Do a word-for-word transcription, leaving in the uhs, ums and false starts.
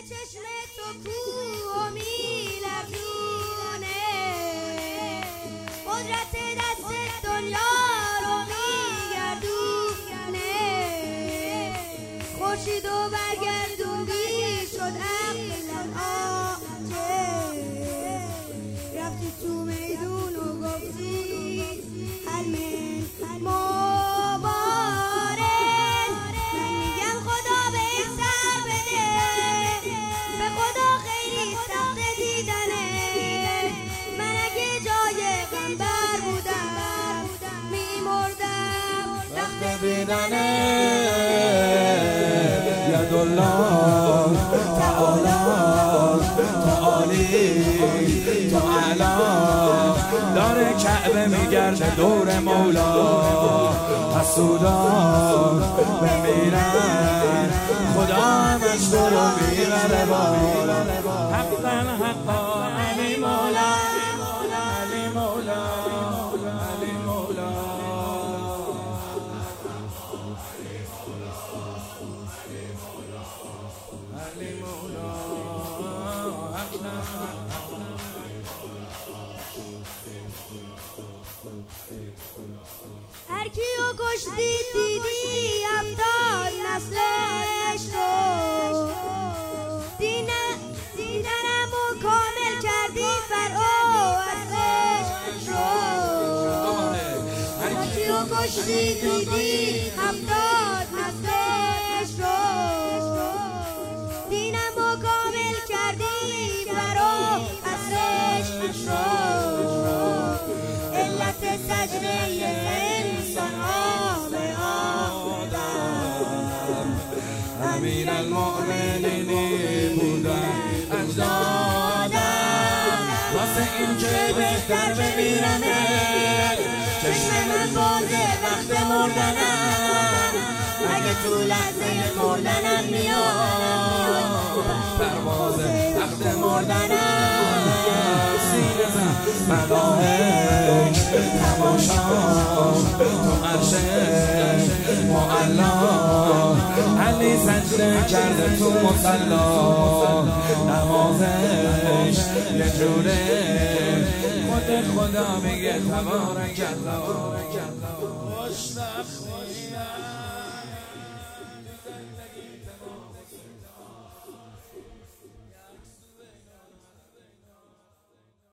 چشم تو کوه و میلرزونه، قدرت دست دنیا رو میگردونه، خورشید و برگردوندی شد عقل آنچه، رفتی تو میدون و گفتی حلمه مبارز. من میگم خدا به این سر بده، به خدا خیلی سخت دیدنه، من اگه جای غم بر بودم میمردم وقت دیدنه. یدالله تعالی تعالی تعالی داره کعبه میگرده دور مولا، حسودان بمیرن خدا همش تو رو میبره بالا. حقا حقا علی مولا علی مولا علی مولا. هر کیو کشتی دیدی هفتاد نسلش رو، دیدنمو کامل کردی فرعو اصلش رو. هر کیو کشتی دیدی هفتاد نسلش رو، دینمو کامل کردی فرعو اصلش رو. علت سجده انسان ها به آدم، امیر المؤمنینی بودن اجدادم، واسه این که بهتر بمیرنه چشم من بازه وقت مردنم. اگه تو لحظه مردنم میاد پرواز وقت مردنم، سینه زن ملاهک تماشا تو عرشش معلا، علی سجده کرده تو مصلا، نمازش یه جوره خود خدا میگه تبارک الله.